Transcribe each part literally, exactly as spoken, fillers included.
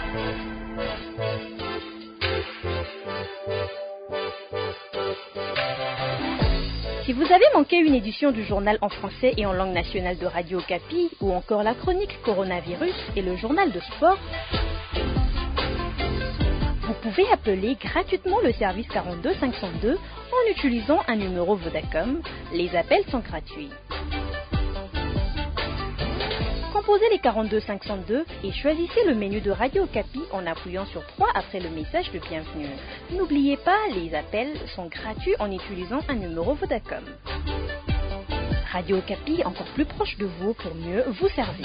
Si vous avez manqué une édition du journal en français et en langue nationale de Radio Okapi, ou encore la chronique Coronavirus et le journal de sport, vous pouvez appeler gratuitement le service quarante-deux cinq cent deux en utilisant un numéro Vodacom. Les appels sont gratuits. Composez les quarante-deux cinq cent deux et choisissez le menu de Radio Okapi en appuyant sur trois après le message de bienvenue. N'oubliez pas, les appels sont gratuits en utilisant un numéro Vodacom. Radio Okapi, encore plus proche de vous pour mieux vous servir.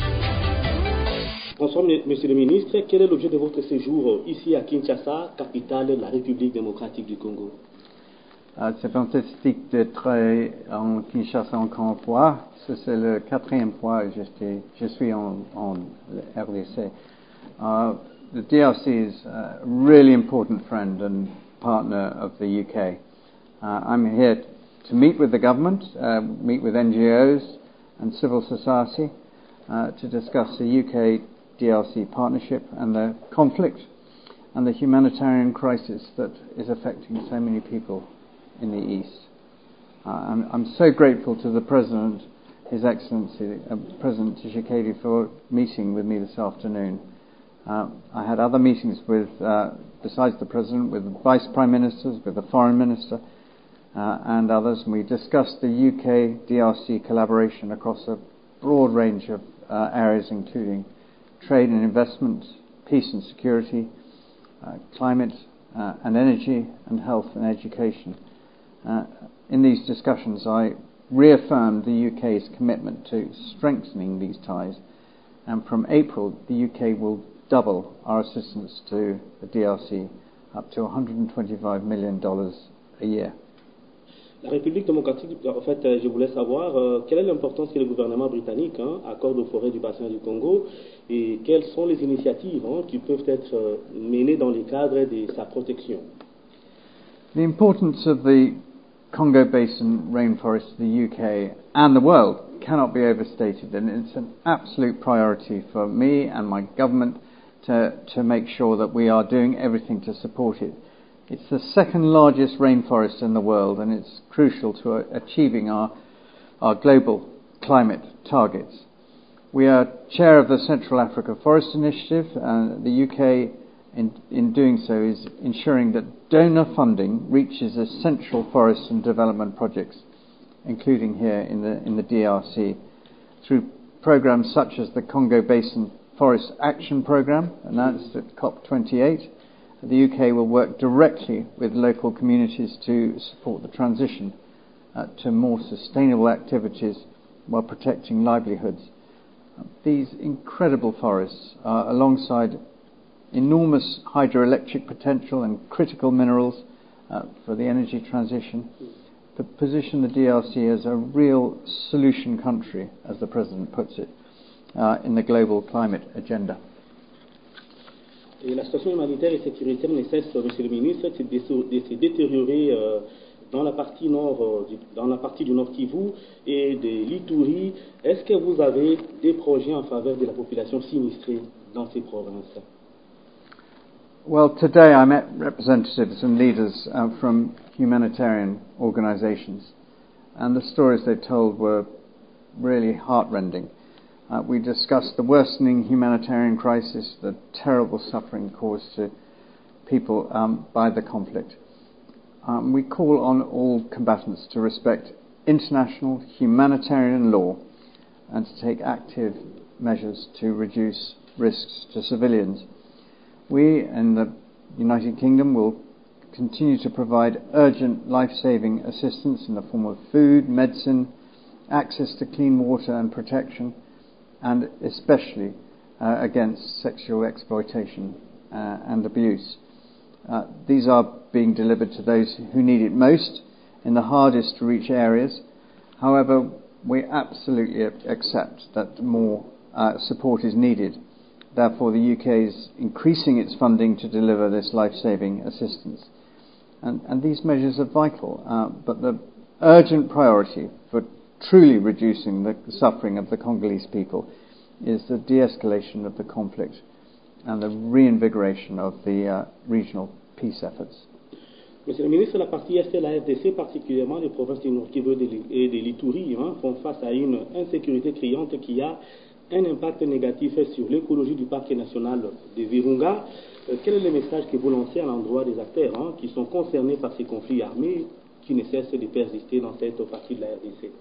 Bonsoir, Monsieur le Ministre. Quel est l'objet de votre séjour ici à Kinshasa, capitale de la République démocratique du Congo? Uh, c'est fantastique d'être en Kinshasa encore une fois. C'est le quatrième fois que je suis en, en R D C. Uh, the D R C is a really important friend and partner of the U K. Uh, I'm here to meet with the government, uh, meet with N G Os and civil society uh, to discuss the U K D R C partnership and the conflict and the humanitarian crisis that is affecting so many people in the East. Uh, I'm, I'm so grateful to the President, His Excellency, uh, President Tshisekedi, for meeting with me this afternoon. Uh, I had other meetings with, uh, besides the President, with the Vice Prime Ministers, with the Foreign Minister, uh, and others, and we discussed the U K D R C collaboration across a broad range of uh, areas, including trade and investment, peace and security, uh, climate uh, and energy, and health and education. Uh, in these discussions, I reaffirmed the U K's commitment to strengthening these ties, and from April, the U K will double our assistance to the D R C up to one hundred twenty-five million dollars a year. La République démocratique, en fait, je voulais savoir euh, quelle est l'importance que le gouvernement britannique hein, accorde aux forêts du bassin du Congo et quelles sont les initiatives hein, qui peuvent être euh, menées dans le cadre de sa protection. The importance of the Congo Basin rainforest to the U K and the world cannot be overstated, and it's an absolute priority for me and my government to, to make sure that we are doing everything to support it. It's the second largest rainforest in the world, and it's crucial to uh, achieving our, our global climate targets. We are chair of the Central Africa Forest Initiative, and the U K In, in doing so is ensuring that donor funding reaches essential forest and development projects, including here in the in the D R C, through programs such as the Congo Basin Forest Action Programme, announced at COP twenty-eight. The U K will work directly with local communities to support the transition uh, to more sustainable activities while protecting livelihoods. Uh, these incredible forests are alongside enormous hydroelectric potential and critical minerals uh, for the energy transition, to position the D R C as a real solution country, as the President puts it, uh, in the global climate agenda. Et la situation humanitaire et sécuritaire ne cesse, Monsieur le Ministre, de se détériorer euh, dans la partie nord, euh, du, dans la partie du Nord Kivu et de l'Ituri. Est-ce que vous avez des projets en faveur de la population sinistrée dans ces provinces? Well, today I met representatives and leaders uh, from humanitarian organisations, and the stories they told were really heartrending. Uh, we discussed the worsening humanitarian crisis, the terrible suffering caused to people um, by the conflict. Um, we call on all combatants to respect international humanitarian law and to take active measures to reduce risks to civilians. We in the United Kingdom will continue to provide urgent life-saving assistance in the form of food, medicine, access to clean water and protection, and especially uh, against sexual exploitation uh, and abuse. Uh, these are being delivered to those who need it most in the hardest to reach areas. However, we absolutely accept that more uh, support is needed. Therefore, the U K is increasing its funding to deliver this life-saving assistance. And, and these measures are vital, uh, but the urgent priority for truly reducing the suffering of the Congolese people is the de-escalation of the conflict and the reinvigoration of the uh, regional peace efforts. Monsieur le ministre, la partie Est de la R D C, particulièrement les provinces du Nord Kivu et de l'Ituri, hein, font face à une insécurité criante qui a un impact négatif sur l'écologie du parc national de Virunga. Euh, quel est le message que vous lancez à l'endroit des acteurs hein, qui sont concernés par ces conflits armés qui ne cessent de persister dans cette partie de la R D C?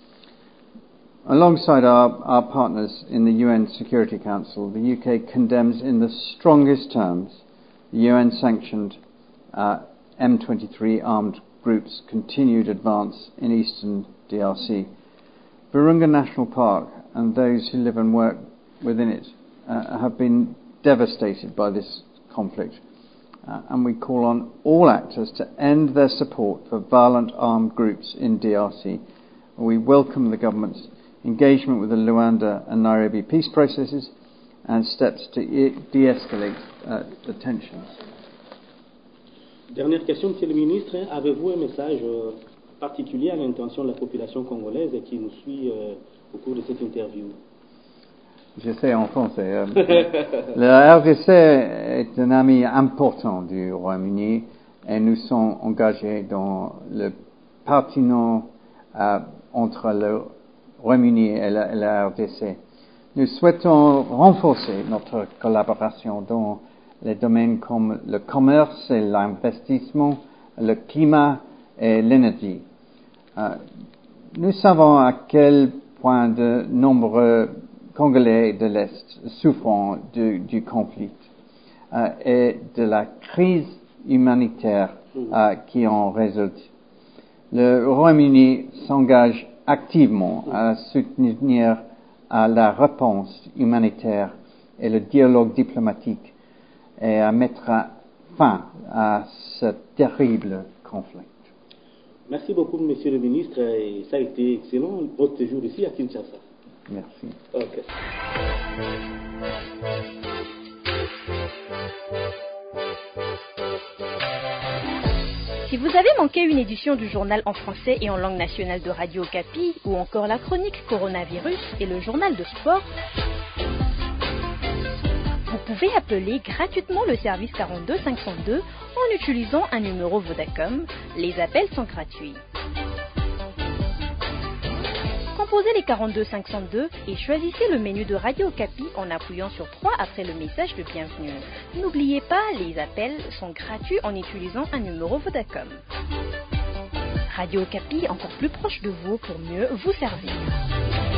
Alongside our, our partners in the U N Security Council, the U K condemns in the strongest terms the U N-sanctioned uh, M twenty-three armed group's continued advance in eastern D R C. Virunga National Park and those who live and work within it uh, have been devastated by this conflict, uh, and we call on all actors to end their support for violent armed groups in D R C. We welcome the government's engagement with the Luanda and Nairobi peace processes and steps to e- de-escalate uh, the tensions. Dernière question, Monsieur le ministre. Avez-vous un message euh, particulier à l'intention de la population congolaise qui nous suit euh, au cours de cette interview? J'essaie en français. Euh, la R D C est un ami important du Royaume-Uni et nous sommes engagés dans le partenariat euh, entre le Royaume-Uni et la, et la R D C. Nous souhaitons renforcer notre collaboration dans les domaines comme le commerce et l'investissement, le climat et l'énergie. Euh, nous savons à quel point de nombreux Congolais de l'Est souffrent du, du conflit euh, et de la crise humanitaire euh, qui en résulte. Le Royaume-Uni s'engage activement à soutenir à la réponse humanitaire et le dialogue diplomatique et à mettre fin à ce terrible conflit. Merci beaucoup, Monsieur le ministre, et ça a été excellent votre séjour ici à Kinshasa. Merci. Okay. Si vous avez manqué une édition du journal en français et en langue nationale de Radio Okapi, ou encore la chronique Coronavirus et le journal de sport, vous pouvez appeler gratuitement le service quarante-deux cinq cent deux en utilisant un numéro Vodacom. Les appels sont gratuits. Composez les quarante-deux cinq cent deux et choisissez le menu de Radio Okapi en appuyant sur trois après le message de bienvenue. N'oubliez pas, les appels sont gratuits en utilisant un numéro Vodacom. Radio Okapi, encore plus proche de vous pour mieux vous servir.